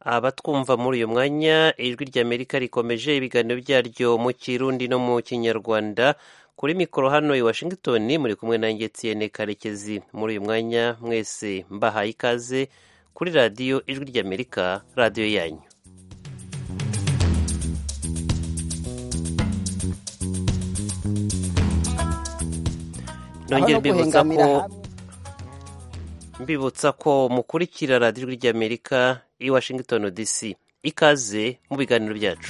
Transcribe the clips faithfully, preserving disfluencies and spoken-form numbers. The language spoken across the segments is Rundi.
abatwumva muri uyu mwanya ijwi ry'Amerika rikomeje ibiganiro byaryo mu Kirundi no mu Kinyarwanda. Kuri mikoro hano i Washington muri kumwe nanjye Etienne Karekezi. Muri uyu mwanya mwese mbahaye ikaze kuri radiyo ijwi ry'Amerika, radiyo yanyu. Nongera mbibutsa ko mbibutsa ko mukurikira radiyo ijwi ry'Amerika i Washington D C. Ikaze mu biganiro byacu.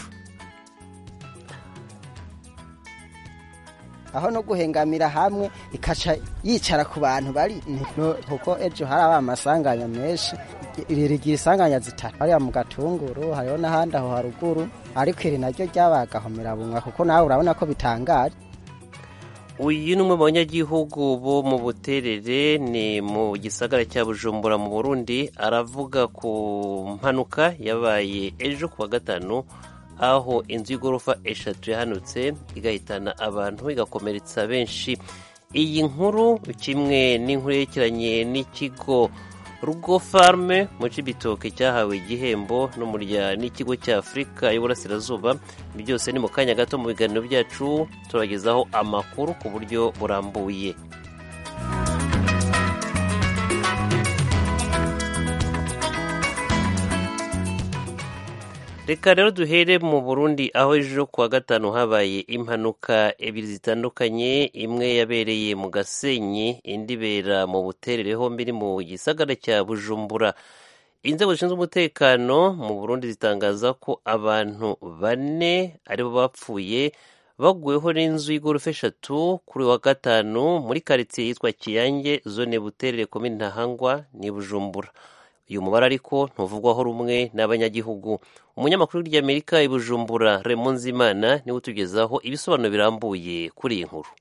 Aho no guhengamira hamwe ikaca yicara ku bantu bari kuko ejo hari abamasanganya menshi irigira isanganya zitatu ari mu Gatunguru hariho n'ahandi aho haruguru, ariko iri naryo ryabagahomera bunga kuko nawe urabona ko bitangaje. Uyu ni umwe mu banyagihugu bo mu Buterere ni mu gisagara cya Bujumbura mu Burundi, aravuga ku mpanuka yabaye ejo kuwa gatanu aho inzu y'igorofa eshatu yahanutse igahitana abantu igakomeretsa benshi. Iyi nkuru kimwe n'inkuru yerekeranye n'ikigo Rugo Farme mu Cibitoke cyahawe igihembo n'ikigo cya Afurika y'Uburasirazuba, byose ni mu kanya gato mu biganiro byacu turabagezaho amakuru ku buryo burambuye. Reka rero duhere mu Burundi aho ejo kuwa gatanu habaye impanuka ebyiri zitandukanye, imwe yabereye mu Gasenyi indi ibera mu Buterere hombi iri mu gisagara cya Bujumbura. Inzego zishinzwe umutekano mu Burundi zitangaza ko abantu bane aribo bapfuye baguweho n'inzu y'igorofa eshatu kuri wa gatanu muri quartier yitwa Kiyange zone Buterere komine Ntahangwa ni Bujumbura. Uyu mubare ariko ntuvugwaho rumwe n'abanyagihugu. Umunyamakuru w'Amerika i Bujumbura Raymond Zimana niwe utugezaho ibisobanuro birambuye kuri iyi nkuru.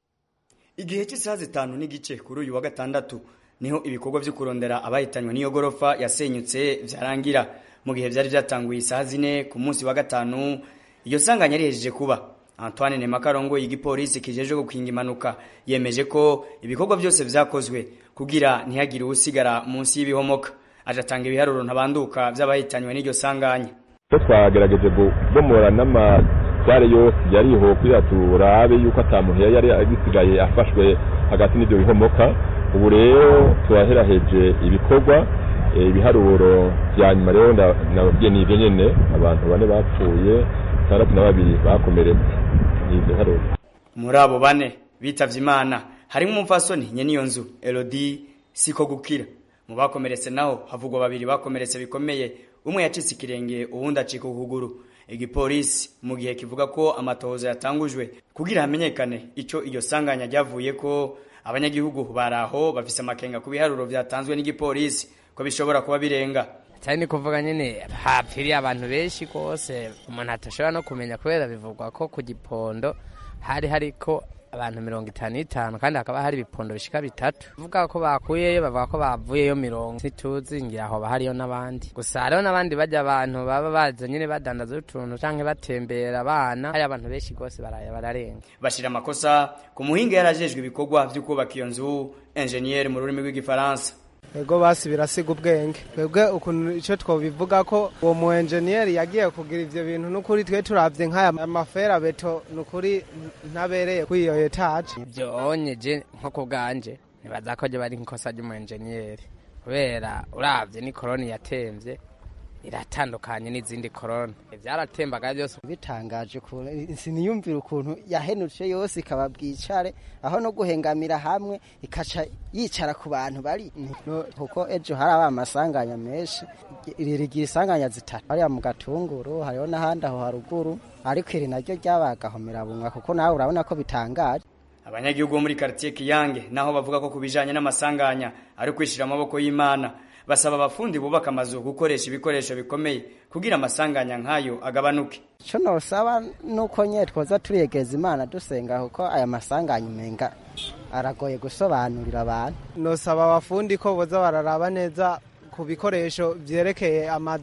Igihe cy'isaha zitanu n'igice kuri uyu wa gatandatu niho ibikorwa byo kurondera abahitanywe n'iyo gorofa yasenyutse vyarangira. Mu gihe byari byatanguye isaha zine ku munsi wa gatanu iyo sanganya rihejeje kuba, Antoine Nemakarongo y'igipolisi kijeje gukinga impanuka yemeje ko ibikorwa byose vyakozwe kugira ntihagire usigara munsi y'ibihomoka. Ajatanga ibiharuro ntabanduka by'abahitanywe n'iryo sanganya. Twagerageje bomora n'amagare yose yariho kwiratura abe yuko atamuhe yari agisigaye afashwe hagati n'ibyo bihomoka. Ubu rero turaheraheje ibikorwa ibiharuro bya nyuma rero nababwiye ni ibyo nyene, abantu bane bapfuye tandatu na babiri bakomeretse. Ibyo haruro muri abo bane bitavye Imana harimo umupfasoni nyene iyo nzu Elodie siko gukira. Mu bakomeretse naho havugwa babiri bakomeretse bikomeye, umwe yacitse ikirenge uwundi acika ukuguru. Igipolisi mu gihe kivuga ko amatohoza yatangujwe kugira hamenyekane ico iyo sanganya ryavuye ko, abanyagihugu baraho bafise amakenga ku biharuro byatanzwe n'igipolisi ko bishobora kuba birenga. Cyane ni kuvuga nyene hapfiriye abantu benshi kose umuntu atashobora no kumenya kubera bivugwa ko ku Gipondo hari hariko abantu mirongo itanu n'itanu kandi hakaba hari ibipondo bishika bitatu. Vuga ko bakuyeyo bavuga ko bavuyeyo mirongo situzi ngira aho bahariyo n'abandi. Gusa hariho n'abandi bajya abantu baba baza nyene badandaza utuntu canke batembera abana, hari abantu benshi gose baraya bararenga. Bashira amakosa ku muhinga yarajejwe ibikorwa byo kubaka iyo nzu, engineer mu rurimi rw'igifaransa. Ego basi birasiga ubwenge. Twebwe ukuntu ico twobivuga ko uwo mu engineer yagiye kugira ivyo bintu n'ukuri twe turavye nk'aya amafera beto n'ukuri ntabereye kuri iyo etage. Ibyo onyeje nko kubganje nibaza ko je bari nkosa ry'umu engineer kubera uravye ni koroni yatemvye iratandukanye n'izindi korona. Ivyaratembaga byose bitangaje ko siniyumvira ukuntu yahenutse yose ikababwicare aho no guhengamira hamwe ikaca yicara ku bantu bari kuko ejo hari abamasanganya menshi irigira isanganya zitatu ari mu Gatunguru hariho n'ahandi aho haruguru, ariko iri naryo ryabagahomera bunga kuko nawe urabona ko bitangaje. Abanyagihugu muri quartier Kiyange naho bavuga ko kubijanye n'amasanganya ari kwishira amaboko y'Imana, basaba abafundi bubaka amazu gukoresha ibikoresho bikomeye kugira amasanganya nkayo agabanuke. Cyo no saba nuko nye twoza turiyegeza Imana dusenga kuko aya masanganya umenga aragoye gusobanurira abantu. No saba abafundi ko boza bararaba neza ku bikoresho byerekeye amazu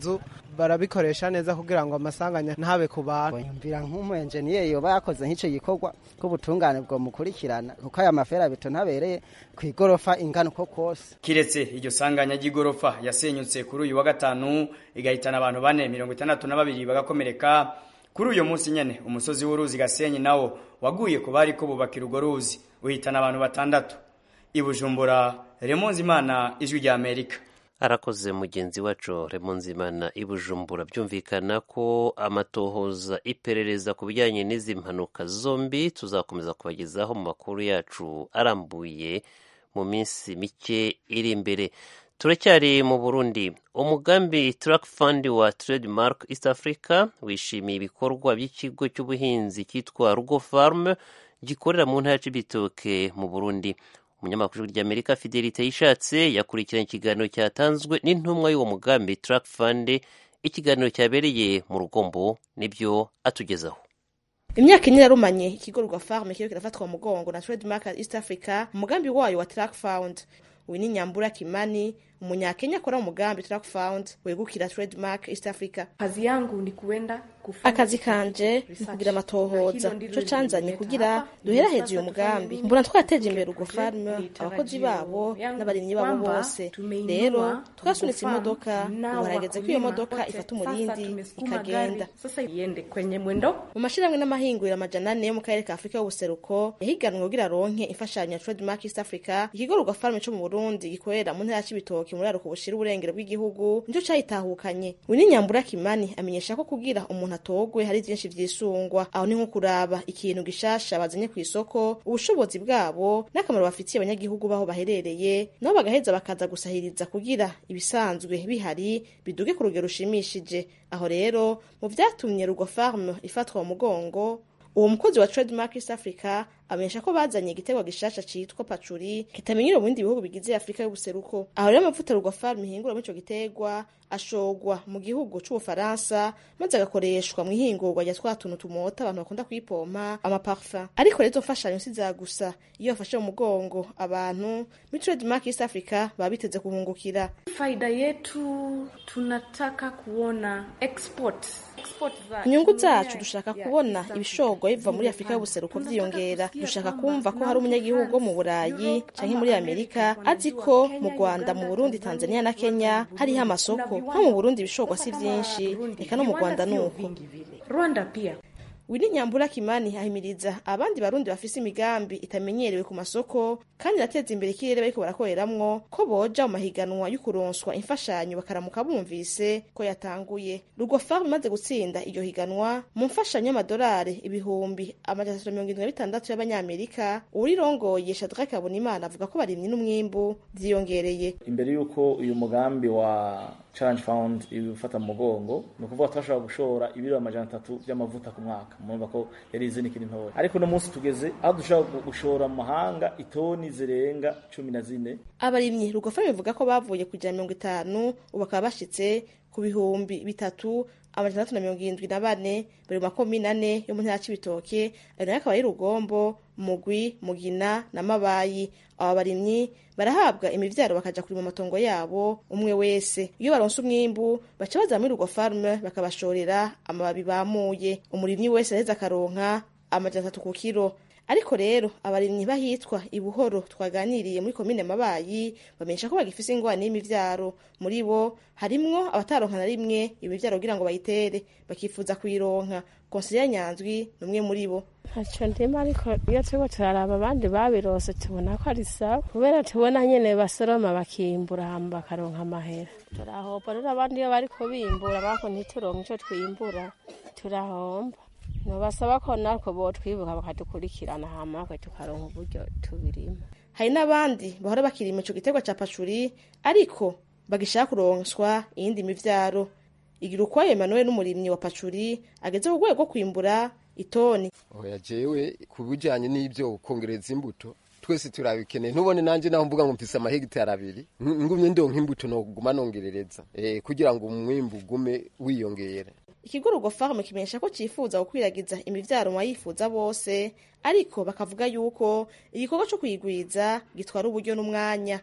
barabikoresha neza kugira ngo amasanganya ntabe ku bantu. Yumvira nk'umu engineer yoba yakoze nk'ico gikorwa k'ubutungane bwo mukurikirana kuko aya mafera beto ntabereye ku igorofa ingana uko kose. Kiretse iryo sanganya ry'igorofa yasenyutse kuri uyu wa gatanu igahitana abantu bane mirongo itandatu na babiri bagakomereka. Kuri uyu munsi nyene umusozi w'uruzi Gasenyi nawo waguye ku bari ko bubakira urwo ruzi uhitana abantu batandatu. I Bujumbura, Remonzimana, Ijwi rya Amerika. Arakoze mugenzi wacu Remonzimana i Bujumbura. Byumvikana ko amatohoza iperereza ku bijyanye n'izi mpanuka zombi tuzakomeza kubagezaho mu makuru yacu arambuye mu minsi mike iri imbere. Turacyari mu Burundi. Umugambi Track Fund wa Trademark East Africa wishimiye ibikorwa by'ikigo cy'ubuhinzi cyitwa Rugo Farm gikorera mu ntara y'Ibitoke mu Burundi. Umunyamakuru w'Amerika Fidelite Yishatse yakurikiranye ikiganiro cyatanzwe n'intumwa y'uwo mugambi Track Fund. Ikiganiro cyabereye mu Rugombo nibyo atugezaho. Imyaka ine yarumanye ikigo Rugo Farm kiriko kirafatwa mu mugongo na Trademark East Africa. Umugambi wayo wa Track Fund Winnie Nyambura Kimani, umunyakenya akora umugambi Track Fund wegukira Trademark East Africa. Kazi yangu ni kuenda akazi kanje kugira amatohoza cyo canzanye kugira duhera hejuru uyu mugambi mbona twateje imbere Rugo Farm abakozi babo n'abarimyi babo bose. Rero twasunitse imodoka uharageze ko iyo modoka ifata umurindi ikagenda sasa yende kwenye mwendo. Mu mashiramwe n'amahingurira amajana ane yo mu karere ka Afrika y'ubuseruko yahiganwe kugira ronke imfashanyo ya Trademark East Africa. Ikigo Rugo Farm cyo mu Burundi gikorera mu ntara y'Ibitoke muri aruko bushira uburengero bw'igihugu nico cyahitahukanye. Winnie Nyambura Kimani amenyesha ko kugira umuntu atogwe hari byinshi vyisungwa, aho ni nko kuraba ikintu gishasha bazanye ku isoko, ubushobozi bwabo n'akamaro bafitiye abanyagihugu baho baherereye, nabo bagaheza bakaza gusahiriza kugira ibisanzwe bihari biduge ku rugero rushimishije. Aho rero mu vyatumye Rugo Farm ifatwa mu mugongo, uwo mukozi wa Trademark East Africa amenyesha ko bazanye igitego gishasha citwa pacuri kitamenyero mu bindi bihugu bigize Afrika y'ubuseruko. Aho rero amavuta Rugo Farm ihingura mu ico gitegwa ashogwa mu gihugu c'Ubufaransa maze agakoreshwa mu ihingurwa rya twatuntu tumota abantu bakunda kwipompa amaparfum. Ariko rero mfashanyo siza gusa, iyo afashe mu mugongo abantu mu Trademark East Africa babiteze kuhungukira. Faida yetu tunataka kuona export export za inyungu zacu dushaka kubona ibishogwa biva muri Afrika y'ubuseruko vyiyongera. Dushaka kumva ko hari umunyagihugu mu Burayi canke muri Amerika azi ko mu Rwanda, mu Burundi, Tanzania na Kenya hari amasoko. Nko mu Burundi ibishogwa si vyinshi, eka no mu Rwanda nuko. Rwanda pia. Winnie Nyambura Kimani ahimiriza abandi barundi bafise imigambi itamenyerewe ku masoko kandi nateza imbere ikirere bariko barakoreramwo ko boja mu mahiganwa y'ukuronswa imfashanyo bakaramuka bumvise ko yatanguye. Rugo Farm maze gutsinda iryo higanwa mu mfashanyo y'amadolari ibihumbi amajana atatu na mirongo irindwi na bitandatu y'abanyamerika. Urirongoye Shadrack Habonimana avuga ko barimye n'umwimbu vyiyongereye. Imbere yuko uyu mugambi wa Challenge Fund ibufata mu mugongo no kuvuga twashobora gushora ibiro amajana atatu by'amavuta ku mwaka. Mumva ko yari izini kiri ntoya, ariko no munsi tugeze aho dushobora gushora mu mahanga itoni zirenga cumi na zine. Abarimyi Rugo Farm bivuga ko bavuye kuja mirongo itanu ubu bakaba bashitse ku bihumbi bitatu amajana atatu na mirongo irindwi na bane bari mu makomine ane yo mu ntara y'Ibitoke, ayo akaba ari Rugombo, Mugwi, Mugina na Mabayi. Aba barimyi barahabwa imivyaro bakaja kuri mu matongo yabo umwe wese. Iyo baronse umwimbu baca baza muri Rugo Farm bakabashorera amababi bamuye. Umurimyi wese aheza akaronka amajana atatu ku kiro. Ariko rero abarimyi bahitwa Ibuhoro twaganiriye muri komine Mabayi bamenyesha ko bagifise ingwane y'imivyaro. Muri bo harimwo abataronka na rimwe imivyaro kugira ngo bayitere bakifuza kuyironka. Konsiliya Nyanzwi numwe muri bo. Hacho ndima ariko iyo turiko turaraba abandi babirose tubona ko ari sawa kubera tubona nyene basoroma bakimbura hamba bakaronka amahera. Turahopa rero abandi iyo bariko bimbura bako ntituronka ico twimbura turahomba. No basaba ko narko bo twibuka bakadukurikirana hama kwe tukaronka uburyo tubirima. Hari n'abandi bahora bakirima ico gitegwa ca pacuri ariko bagishaka kuronswa iyindi mivyaro. Igira uko Emmanuel n'umurimyi wa pacuri ageze ku rwego kwimbura itoni. Oya jewe kubujanye n'ivyo kongereza imbuto twese turabikeneye. Ntubone nanje naho mvuga ngo mfise amahegitari abiri ngumye ndonka imbuto no kuguma nongerereza eh kugira ngo umwimbu gume wiyongera. Ikigo Rugo Farm kimenyesha ko cifuza gukwiragiza imivyaro mu yifuza bose, ariko bakavuga yuko igikorwa cyo kuyigwiza gitwara uburyo n'umwanya.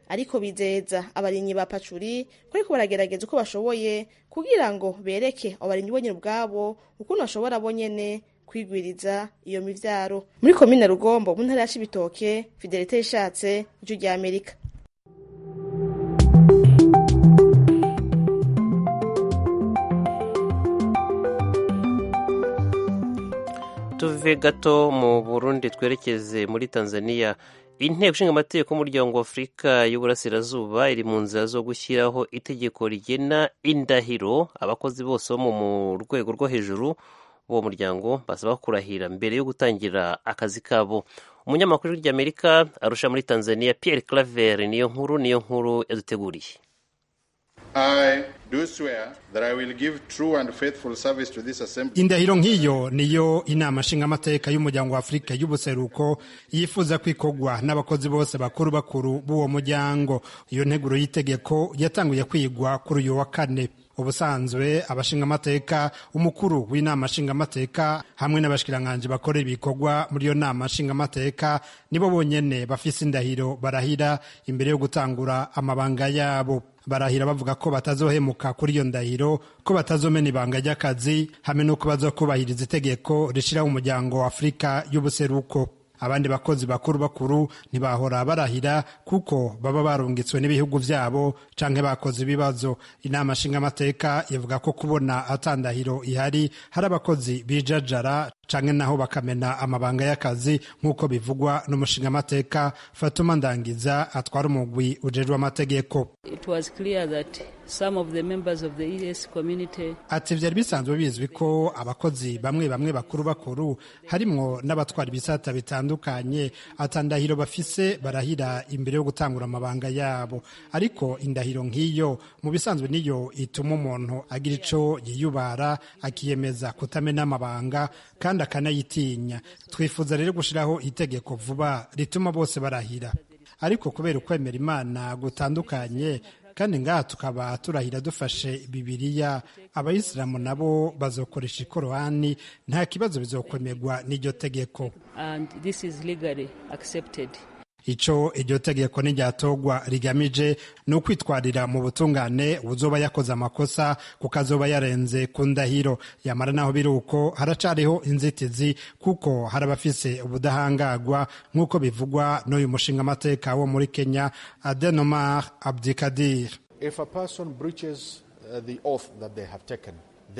ariko bizeza abarimyi ba pacuri ko ariko baragerageza uko bashoboye kugira ngo bereke abarimyi bonyene ubwabo ukuntu bashobora bonyene kwigwiriza iyo mivyaro. Muri komine Rugombo mu ntara ya Cibitoke, Fidelite Ishatse, Ijwi rya Amerika. Tuve gato mu Burundi twerekeze muri Tanzania. Inteko ishinga amategeko y'umuryango wa Afurika y'Uburasirazuba iri mu nzira zo gushyiraho itegeko rigena indahiro abakozi bose bo mu rwego rwo hejuru b'uwo muryango basaba kurahira mbere yo gutangira akazi kabo. Umunyamakuru w'Amerika arusha muri Tanzania Pierre Claver niyo nkuru niyo nkuru yaduteguriye. I do swear that I will give true and faithful service to this assembly. Indahiro nk'iyo niyo inama nshingamateka y'umuryango wa Afurika y'ubuseruko yifuza kwikogwa n'abakozi bose bakuru bakuru b'uwo muryango. Iyo nteguro y'itegeko yatanguye kwigwa kuri uyu wa kane. Ubusanzwe abashingamateka, umukuru w'inama nshingamateka hamwe n'abashikiranganje bakora ibikorwa muri iyo nama nshingamateka nibo bonyene bafise indahiro barahira imbere yo gutangura amabanga yabo. Barahira bavuga ko batazohemuka kuri iyo ndahiro, ko batazomena ibanga ry'akazi hamwe no kubazo kubahiriza itegeko rishiraho umuryango wa Afurika y'ubuseruko. Abandi bakozi bakuru bakuru ntibahora barahira kuko baba barungitswe n'ibihugu vyabo canke bakoze ibibazo. Inama nshingamateka ivuga ko kubona atandahiro ihari hari abakozi bijajara canke naho bakamena amabanga y'akazi nk'uko bivugwa n'umushingamateka Fatuma Ndangiza atwara umugwi ujejwe amategeko. It was clear that some of the members of the E A S community ati vyari bisanzwe bizwi ko abakozi bamwe bamwe bakuru bakuru harimwo n'abatwara ibisata bitandukanye atandahiro bafise barahira imbere yo gutangura amabanga yabo, ariko indahiro nk'iyo mu bisanzwe niyo ituma umuntu agira ico yiyubara akiyemeza kutamena amabanga kandi akanayitinya. Twifuza rero gushiraho itegeko vuba rituma bose barahira, ariko kubera ukwemera Imana gutandukanye kandi ngaha tukaba turahira dufashe Bibiliya, abayisilamu nabo bazokoresha Korani, nta kibazo bizokwemerwa n'iryo tegeko. And this is legally accepted. Ico iryo tegeko n'iryatogwa rigamije no kwitwarira mu butungane uzoba yakoze amakosa kukazoba yarenze ku ndahiro. Yamara naho biruko haracariho inzitizi kuko harabafise ubudahangagwa nk'uko bivugwa n'uyu mushinga amateka wo muri Kenya Adenomar Abdikadir. If a person breaches uh, the oath that they have taken,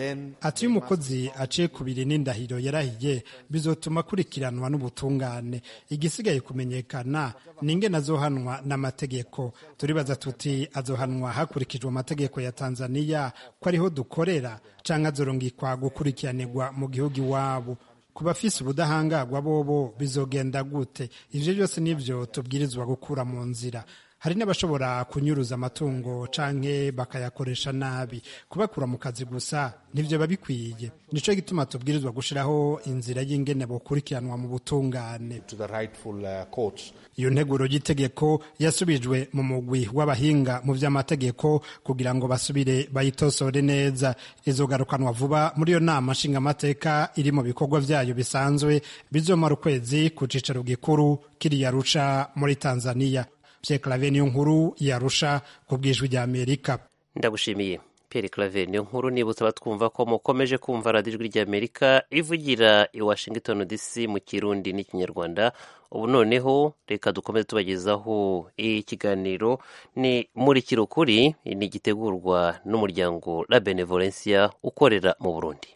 ati umukozi aciye kubiri n'indahiro yarahiye bizotuma kurikiranwa n'ubutungane. Igisigaye kumenyekana ninge nazohanwa n'amategeko. Turibaza tuti azohanwa hakurikijwe amategeko ya Tanzania ko ariho dukorera canke azorongikwa gukurikiranirwa mu gihugu iwabo. Kubafise ubudahangagwa bobo bizogenda gute? Ivyo byose nivyo tubwirizwa gukura mu nzira. Hari n'abashobora kunyuruza amatungo canke bakayakoresha nabi. Kubakura mu kazi gusa nivyo babikwiye. Nico gituma tubwirizwa gushiraho inzira y'ingene bokurikiranwa mu butungane. To the rightful uh, courts. Iyo nteguro y'itegeko yasubijwe mu mugwi w'abahinga mu vy'amategeko kugira ngo basubire bayitosore neza. Izogarukanwa vuba muri iyo nama nshingamateka iri mu bikorwa vyayo bisanzwe bizomara ukwezi ku cicaro gikuru kiri Arusha muri Tanzania. Pierre Claver niyo nkuru yarusha kubwijwi rya Amerika. Ndagushimiye Pierre Claver niyo nkuru. Nibutsa batwumva ko mukomeje kumva radio rya Amerika ivugira i Washington D C mu Kirundi n'Ikinyarwanda. Ubu noneho reka dukomeze tubagezaho ikiganiro ni muri kirukuri, ni gitegurwa n'umuryango La Benevolencia ukorera mu Burundi.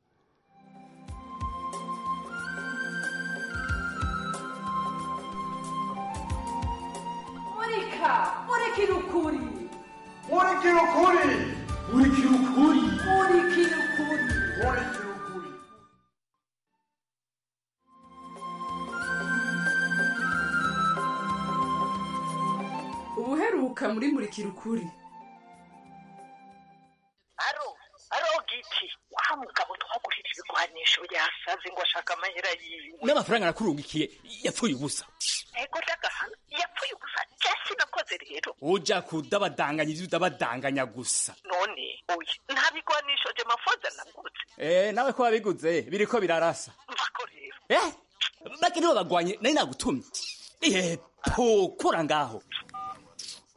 Murikirukuri Murikirukuri Murikirukuri Murikirukuri Murikirukuri Ubuheruka muri Murikirukuri. Aro aro giki wa mugabo twagurira ibigwanisho yasaze ngo ashaka amahera yiwe n'amafaranga nakurungikiye yapfuye ubusa. Ego dagahana yapfuye ubusa cyasi nakoze rero uja kudabadanganya ivyo udabadanganya gusa. None oya nta bigwanisho je mafoza nagutse. Eh nawe ko babiguze biriko birarasa. Mvako rero eh baki nibo bagwanye nari nagutumye. Eh po kora ngaho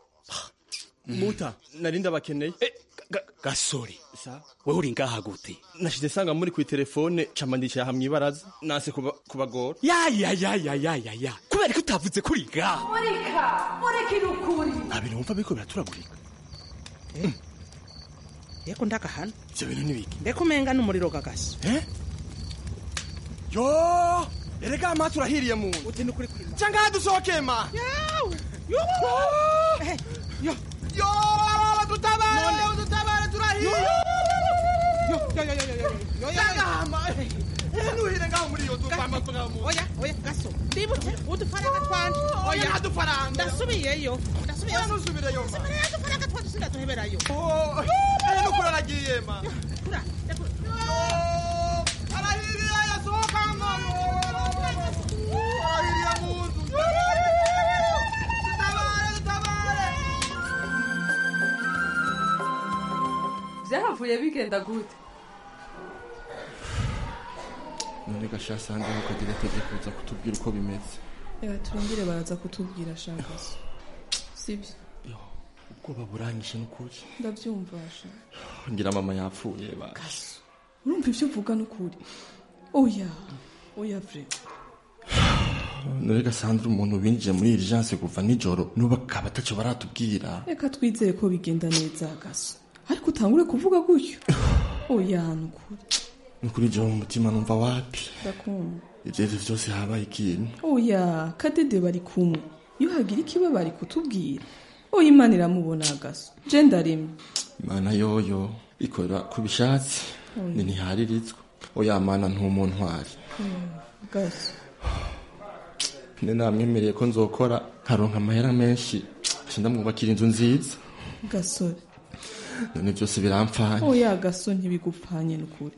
muta narinda bakeneye gasore sa wewe uri ngaha gute nashize sanga muri ku telefone camandikira hamwe ibaraza nase kubagora ya ya ya ya ya ya ya kubera ko utavuze kuri ngaha murika murekira ukuri abintu umva biko biraturagurika yeko ndakahana ivyo bintu nibiki mbeko umenga n'umuriro gagasi eh yo erega amazi urahiriye mu uti nukuri kuri cyangwa dusohoke ma yo eh yo yo tutabare tutabare turahiye yo yo yo yo yo yo yagama nuhire ngaho muri yo tuvamba tugamo oya oya gaso ndibutse udufaranga twanje oya nadufaranga ndasubiyeyo ndasubiyeyo oya nusubireyo ma oya udufaranga twanje sindatuheberayo oh eh nukura nagiye ma kura arahiriye yasohoka mama arahiriye munzu Vyahavuye bigenda gute? None gashasanga ukagira itegeko kuza kutubwira uko bimeze. Ega turindire baraza kutubwira shakaso. Sibyo. Yo, ubwoba buranyishe n'ukuri. Ndavyumvasha. Ngira mama yapfuye ba. Kaso. Urumva ivyo uvuga n'ukuri? Oya. Oya vre. None gasandra umuntu binjiye muri urgence kuva nijoro nuba kabatacho baratubwira. Eka twizere ko bigenda neza gaso. Ariko utangure kuvuga gutyo. Oya n'ukuri. Nukuri je mu mutima numva wapi. Ndakumva. Ivyo vyose habaye ikintu. Oya, kadede bari kumwe. Iyo hagira ikiba bari kutubwira. Oya Imana iramubona gaso. Je ndaremye. Imana yoyo ikora kubishatsi. Ni ntiharirizwa. Oya Mana ntumuntu ntwari. Gaso. Ne namwemereye ko nzokora nkaronka amahera menshi. Ndamwubakira inzu nziza. Gasore. None byose biramfanye. Oya gaso ntibigupfanye n'ukuri.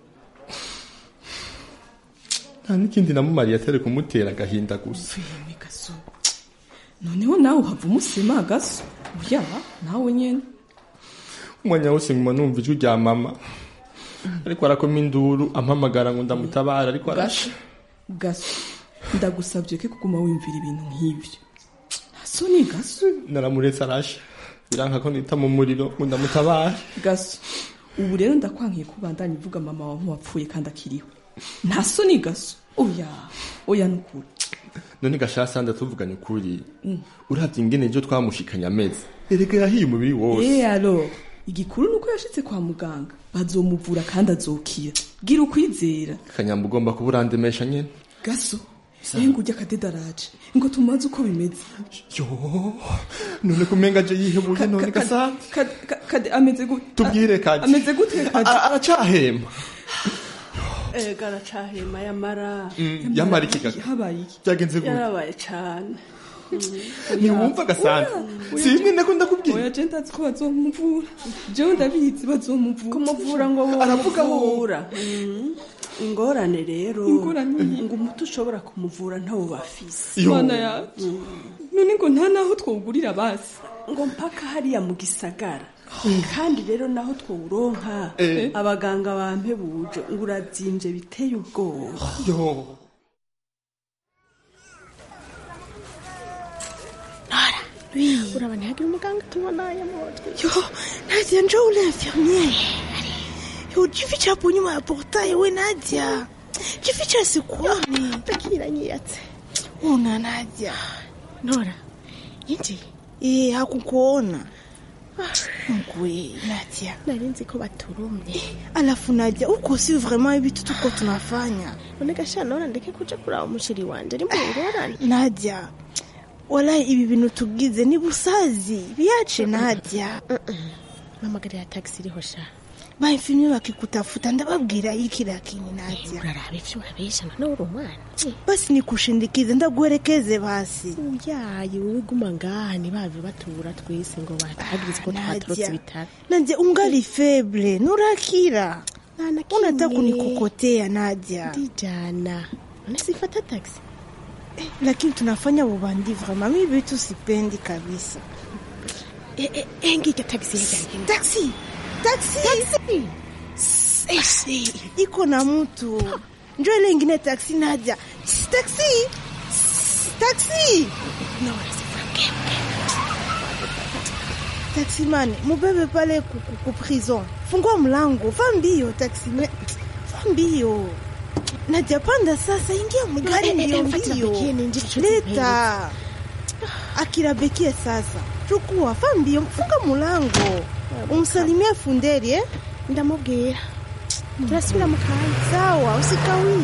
Nta n'ikindi namumariye atari kumutera agahinda gusa. Fime gaso. Noneho nawe uhava umusima gaso. Oya nawe nyene. Umwanya wose nguma numva ijwi rya mama. Ariko arakoma induru ampamagara ngo ndamutabara ariko arasha. Gaso. Ndagusabye ko kuguma wimvira ibintu nk'ivyo. Gaso ni gaso. Naramuretse arasha. Biranka ko nita mu muriro ngo ndamutabara. Gaso. Ubu rero ndakwankiye kubandanya ivuga mama wawe wapfuye kandi akiriho. Nta soni gaso. Oya. Oya n'ukuri. None gashasa ndatuvuganye ukuri. Mm. Uravye ingene ejo twamushikanya ameze. Erega yahiye umubiri wose. Eh alors, igikuru nuko yashitse kwa muganga. Bazomuvura kandi azokira. Gira ukwizera. Kanyamba ugomba kuburandemesha nyene. Gaso. Yengu ujya kadedaraje. Ngo tumaze uko bimeze. Yo. None kumenga je yihebuye none gasa. Kade ameze gute? Tubwire kade. Ameze gute kade? Aracahema. Eh garacahema yamara. Yamara ikigaga. Habaye iki? Byagenze gute? Yarabaye cyane. Ni wumva gasana. Simwe nako ndakubwira. Oya je ndazi ko bazomuvura. Je ndabizi bazomuvura. Kumuvura ngo aravuga hura. Ingorane rero ngo umuti ushobora kumuvura ntawo bafise. Mana yacu. None ngo nta naho twogurira basi. Ngo mpaka hariya mu gisagara. Kandi rero naho twuronka abaganga bampe buje ngo urazimje biteye ubwoba. Yo. Nora, oui, urabona hagira umuganga tubona ya motwe. Yo, Nadia njoo ule infirmière. Ujificha hapo nyuma ya portail we Nadia. Jificha sikuoni. Takira nyiyatse. Una Nadia. Nora. Yindi. Eh hakukuona. Ngwe Nadia. Narinzi ko baturumye. Alafu Nadia uko si vraiment ibitu tuko tunafanya. Unegasha Nora ndeke kuja kura umushiri wanje ari mu ngorane. Nadia. Wala ibi bintu tugize ni busazi. Biache Nadia. Mama gari ya taxi iriho sha. Baifimye bakikutafuta ndababwira iki lakini Nadia. Urarabe ivyo urabesha no urumwana. Basi nikushindikize ndaguherekeze basi. Uyaye wowe guma ngaha ni bave batura twese ngo batagize ko twaturutse bitara. Nadia ungali faible nurakira. Unataka kunikokotea Nadia. Dijana. Unasifata taxi. Eh, lakini tunafanya ubandi vraiment mimi vitu sipendi kabisa. Eh eh engike taxi yake. Taxi. Taxi. Taxi. Eh, iko na mtu. Njoo ile ingine taxi Nadia. Taxi. Taxi. No, it's from taximani, mubebe pale ku, ku, ku prison. Fungua mlango, fambio taximani. Fambio. Najapanda sasa, ingia mgari mbio mbio. Leta. Akirabekie sasa. Chukua, fambio, funga mlango. Umsalimia funderi, eh? Ndamubwira. Turasubira mu kanya. Sawa, usikawi.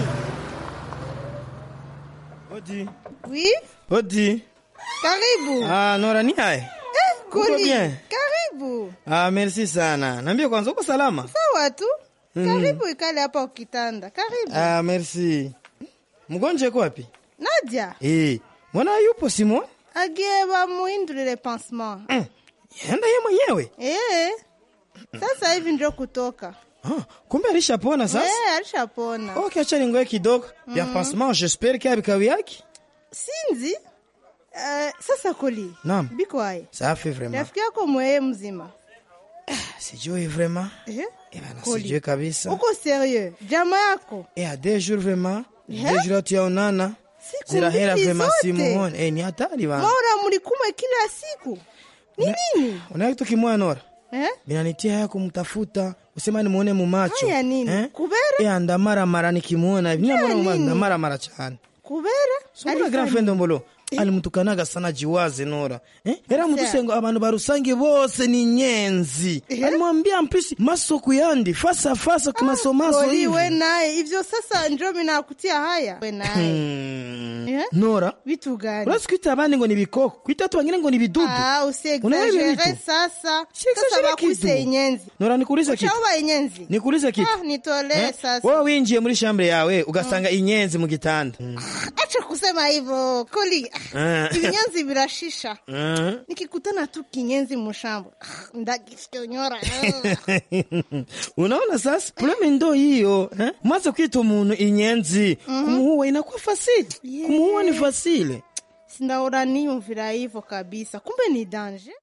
Odi. Oui? Odi. Karibu. Ah, Nora ni hai. Eh, Koli. Karibu. Ah, merci sana. Niambie kwanza uko salama? Sawa tu. Karibu ikale hapa ukitanda. Karibu. Ah, merci. Mgonje yuko wapi? Nadia. Eh, mbona yupo Simon? Ageba muindulile pansement. Mm. Yenda yeye mwenyewe? Eh. Sasa hivi ndio kutoka. Ah, kumbe alishapona sasa? Eh, alishapona. Okay, acha ningoe kidogo. Mm. Ya pansement, j'espère qu'il abikawi yake. Sinzi? Uh, sasa Koli. Naam. Biko hai. Safi vraiment. Rafiki yako mweye mzima. Sijui vraiment. Eh? Eh bana, sijui kabisa. Uko sérieux? Jama yako? Eh, a deux jours vraiment. Deux jours tuyaonana. Zira hera vraiment Simon. Eh, ni hatari bana. Mora mlikumwe kila siku. Ni nini? Una kitu kimoja Nora? Eh? Binanitia haya kumtafuta. Usema nimuone mu macho. Haya nini? Eh? Kubera? Eh, andamara mara nikimuona. Ninamuona mu andamara mara cyane. Kubera? Soma grand friend mbolo. Alimutukanaga sana jiwaze Nora. Eh? Era mutusengo abantu barusange bose ni nyenzi. Eh? Alimwambia mpisi masoko yandi fasa fasa kwa masomaso hivi. Wewe naye hivyo sasa njoo mimi nakutia haya. Wewe naye. Hmm. Eh? Nora? Vitu gani? Urasikita abandi ngo ni bikoko. Kwita tu wengine ngo ni bidudu. Ah, usiexagere sasa. Sasa bakuse inyenzi. Nora nikuulize kitu. Chawa inyenzi. Nikuulize kitu. Ah, nitolee eh? Sasa. Wewe winjiye muri chambre yawe ugasanga mm. inyenzi mu gitanda. Mm. Acha kusema hivyo. Koli. Kinyenzi birashisha. Uh. Nikikutana tu kinyenzi mushamba. Ndagifyonyora. Unaona sasa? Problema ndo hiyo, eh? Mwanzo kwita umuntu inyenzi, mm-hmm. kumuua inakuwa fasili. Yeah. Kumuua ni fasili. Sindaora niyumvira hivyo kabisa. Kumbe ni danger.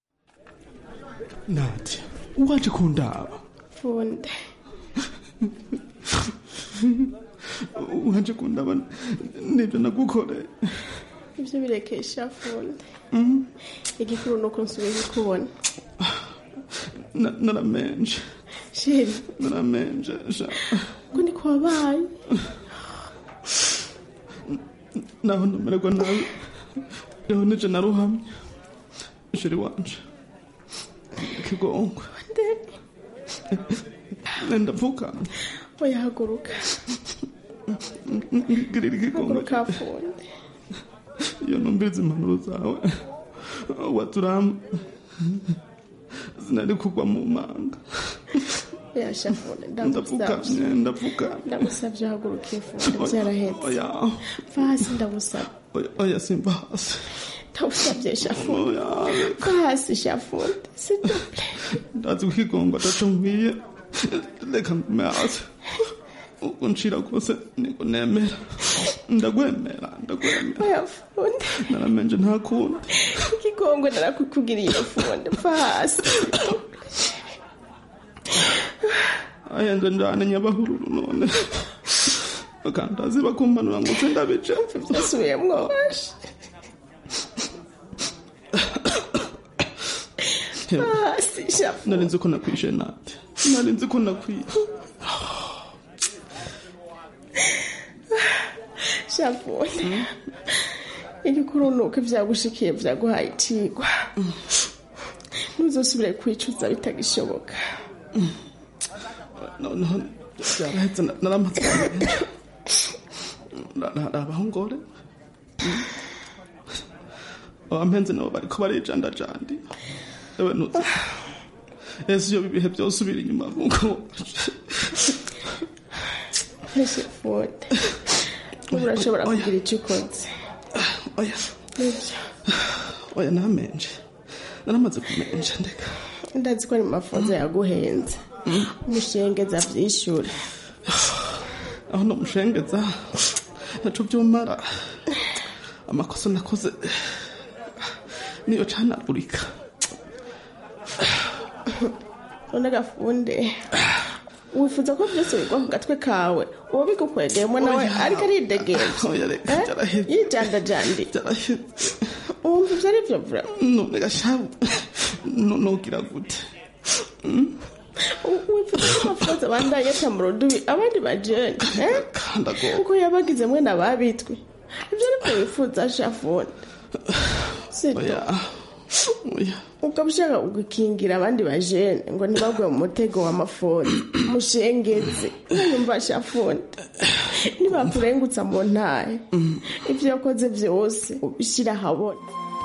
Nadia, uwaje kundaba? Funde. Uwaje kundaba nibyo nagukore. Ibyo birekesha Funde. Mhm. Igikuru no konsubira kubona. Naramenje. Sheri. Naramenje. Kundi kwabaye. Naho ndamererwa nabi. Rero nije naruhamye. Sheri wanje. Kigongwe. Nenda vuka. Oya haguruka. Ngirira kigongwe. Haguruka Funde. Iyo numviriza impanuro zawe waturamu zinari kugwa mu manga. Yasha Funde ndapfukamye ndapfukamye ndagusabye haguruke Funde byarahetse. Oya fasi ndagusabye. Oya simba hasi ndagusabye Sha Funde. Fasi Sha Funde s'il te plaît. Ndazi kugigongwa atacumbiye reka ngume hasi unshira kose niko nemera ndagwemera ndagwemera. Oya Funde naramenje ntakundi ikigongwe narakukugiriye Funde fasi. Aya ndo ndane nyabahururu none bakandazi bakumbanura ngo sendabice byasubiyemwo. Fasi Sha Funde narinzi ko nakwishe nate narinzi ko nakwiye. Sha Funde igikuru nuko byagushikiye byaguhaye itigwa. Ntuzosubire kwicuza bitagishoboka. No no byarahetse naramatse narabahongore abampenze nabo bariko barijanda jandi ewe nuzi ese yo bibihe byose ubira inyuma vuko. Sha Funde urashobora kugira icyo ukoze. Oya oya namenje naramaze kumenja ndeka. Ndazi ko ari mafunzo yaguhenze. Umushengeza vyishure. Aho no mushengeza naco byumara amakosa nakoze niyo canagurika. Onaga Funde wifuza ko byose bigwa ku gatwe kawe uwo bigukwegeyemo nawe ariko ari degenze. Oya reka jaraheze yijanda jandi. Umva byari byo bra. No reka shabu nugira gute wifuza amafoto bandanye atamurudubi abandi bajene kuko yabagize mwe nababitwe ibyo ariko wifuza shafone oya oya ukaba ushaka gukingira abandi bajene ngo ntibagwe mu mutego w'amafone mushengeze nyumva shafone nibakurengutsa mu ntahe ibyo yakoze byose ubishyira ahabona.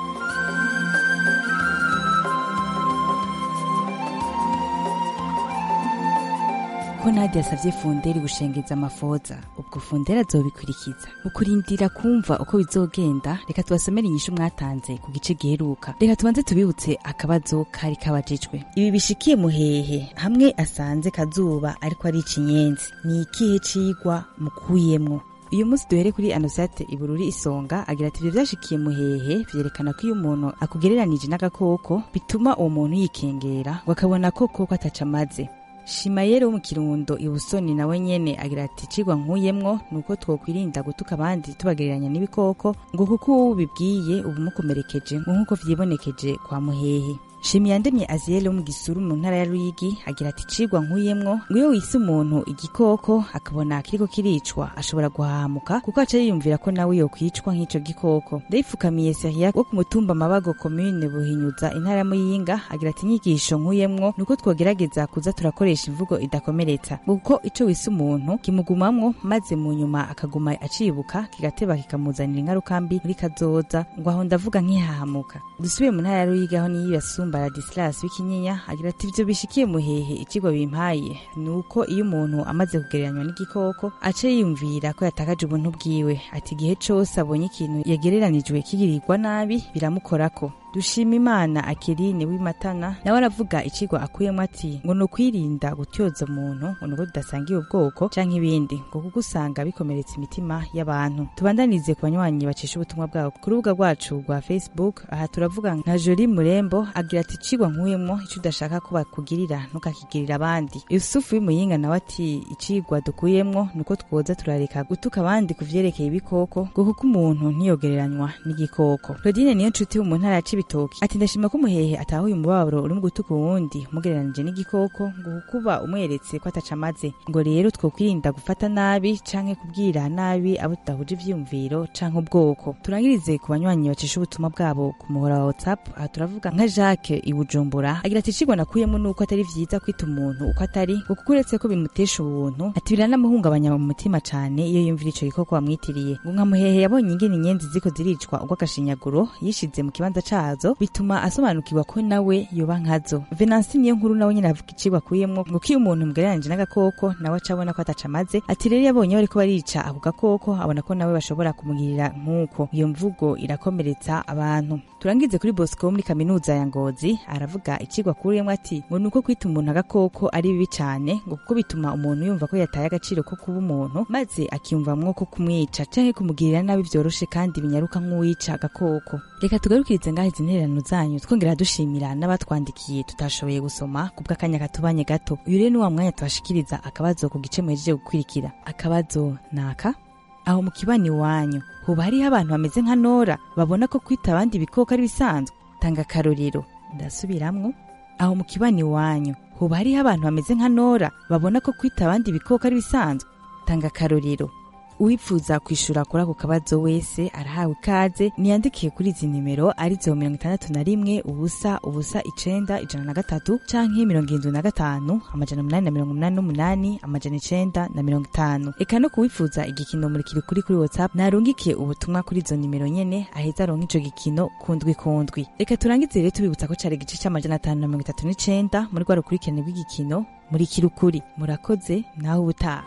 ko Nadia yasavye Funderi gushengeza amafoza ubwo Funderi azobikurikiza mu kurindira kumva uko bizogenda. Reka tubasomere inyishu mwatanze ku gice giheruka. Reka tubanze tubibutse akabazo kari kabajijwe. Ibi bishikiye Muhehe hamwe asanze Kazuba ariko ari ikinyenzi, ni ikihe cigwa mukuyemwo? Uyu munsi duhere kuri Anosate Ibururi Isonga agira ati ibyo byashikiye Muhehe vyerekana ko iyo umuntu akugereranije n'agakoko bituma uwo muntu yikengera ngo akabona ko koko ataca amaze. Shimayere wo mu Kirundo Ibusoni nawe nyene agira ati cigwa nkuyemwo nuko twokwirinda gutuka abandi tubagereranya n'ibikoko ngo kuko uwo bibwiye ubumukomerekeje nkuko vyibonekeje kwa Muhehe. Shimiyandemye Aziel wo mu Gisuru mu ntara ya Ruyigi agira ati cigwa nkuyemwo ngo iyo wise umuntu igikoko akabona kiriko kiricwa ashobora guhahamuka kuko aca yiyumvira ko nawe yokwicwa nk'ico gikoko. Ndayifukamiye Seria wo ku mutumba Mabago commune Buhinyuza intara Muyinga agira ati inyigisho nkuyemwo nuko twogerageza kuza turakoresha imvugo idakomeretsa kuko ico wise umuntu kimugumamwo maze mu nyuma akaguma acibuka kigateba kikamuzanira ingaruka mbi muri kazoza ngo aho ndavuga nk'ihahamuka. Dusubiye mu ntara ya Ruyigi aho niyo yasumba Ladislas w'ikinyinya agira ati ivyo bishikiye Muhehe ikigwa bimpaye nuko iyo umuntu amaze kugereranywa n'igikoko ace yumvira ko yatakaje ubuntu bwiwe, ati igihe cose abonye ikintu yagereranijwe kigirirwa nabi biramukorako. Dushima Imana Akeline w'imatana nawe aravuga ikigwa akuyemo ati ngo no kwirinda gutyoza umuntu ngo nuko tudasangiye ubwoko canke ibindi ngo kuko usanga bikomeretsa imitima y'abantu. Tubandanize ku banywanyi bacisha ubutumwa bwabo ku rubuga rwacu rwa Facebook. Aha turavuga nka Jolie Murembo agira ati cigwa nkuyemo ico udashaka ko bakugirira ntukakigirira abandi. Yusufu w'Imuyinga nawe ati icigwa dukuyemwo nuko twoza turareka gutuka abandi kuvyerekeye ibikoko ngo kuko umuntu ntiyogereranywa n'igikoko. Claudine niyo nshuti mu ntara Bitoki ati ndashima ko Muhehe atahuye umubabaro uri mu gutuka uwundi umugereranije n'igikoko ngo kukuba umweretse ko atacamaze ngo rero twokwirinda gufata nabi canke kubwira nabi abo tudahuje ivyumviro canke ubwoko. Turangirize ku banywanyi bacisha ubutumwa bwabo ku muhora wa WhatsApp. Aha turavuga nka Jacques Ibujumbura agira ati cigwa nakuyemo nuko atari vyiza kwita umuntu uko atari ngo kukuretse ko bimutesha ubuntu ati biranamuhungabanya mu mutima cane iyo yumvira ico gikoko bamwitiriye ngo nka Muhehe yabonye ingene inyenzi ziko ziricwa ubwo agashinyaguro yishize mu kibanza ca bituma asobanukirwa ko nawe yoba nkazo. Venansi niyo nkuru nawe nyine avuga icigwa akuyemwo ngo kiyo umuntu mugereranije n'agakoko nawe acabona ko atacamaze ati rero yabonye bariko barica ako gakoko abona ko nawe bashobora kumugirira nk'uko. Iyo mvugo irakomeretsa abantu. Turangize kuri Bosco muri kaminuza ya Ngozi aravuga icigwa akuyemwo ati ngo nuko kwita umuntu agakoko ari bibi cane ngo kuko bituma umuntu yumva ko yataye agaciro ko kuba umuntu maze akiyumvamwo ko kumwica canke kumugirira nabi vyoroshe kandi binyaruka nk'uwica agakoko. Reka tugarukirize ngaho izi ntererano zanyu twongera dushimira n'abatwandikiye tutashoboye gusoma kubwa kanya katubanye gato. Uyu rero ni wa mwanya tubashikiriza akabazo ku gice muhejeje gukwirikira. Akabazo naka aho mu kibani wanyu hoba hariho abantu bameze nka Nora babona ko kwita abandi ibikoko ari bisanzwe? Tanga akarorero. Ndasubiramwo, aho mu kibani wanyu hoba hariho abantu bameze nka Nora babona ko kwita abandi ibikoko ari bisanzwe? Tanga akarorero. Uwipfuza kwishura kuri ako kabazo wese arahawe ikaze niyandikiye kuri izi nimero arizo mirongo itandatu na rimwe ubusa ubusa icenda ijana na gatatu canke mirongo irindwi na gatanu amajana umunani na mirongo umunani n'umunani amajana icenda na mirongo itanu. Eka no kuwipfuza igikino muri kiri kuri kuri WhatsApp narungikiye ubutumwa kuri izo nimero nyene aheza aronka ico gikino kundwi kundwi. Reka turangize rero tubibutsa ko cari igice c'amajana atanu na mirongo itatu n'icenda muri rwa rukurikirane rw'igikino muri kirukuri. Murakoze naho ubutaha.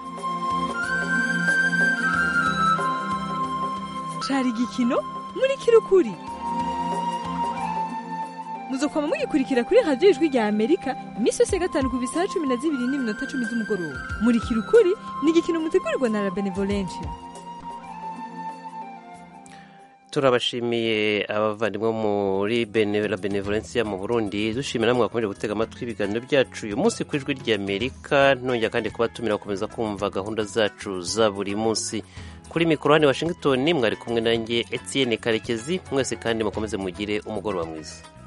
Cari igikino muri kirukuri muzokwama mugikurikira kuri radio Ijwi rya Amerika imisi yose gatanu ku bisaha cumi na zibiri n'iminota cumi z'umugoroba. Muri kirukuri ni igikino mutegurirwa na La Benevolencia. Turabashimiye abavandimwe muri La Benevolencia mu Burundi. Dushimira namwe bakomeje gutega amatwi ibiganiro byacu uyu munsi ku Ijwi rya Amerika. Nongera kandi kubatumira gukomeza kumva gahunda zacu za buri munsi. Kuri mikoro hano Washington mwari kumwe nanjye Etienne Karekezi. Mwese kandi mukomeze mugire umugoroba mwiza.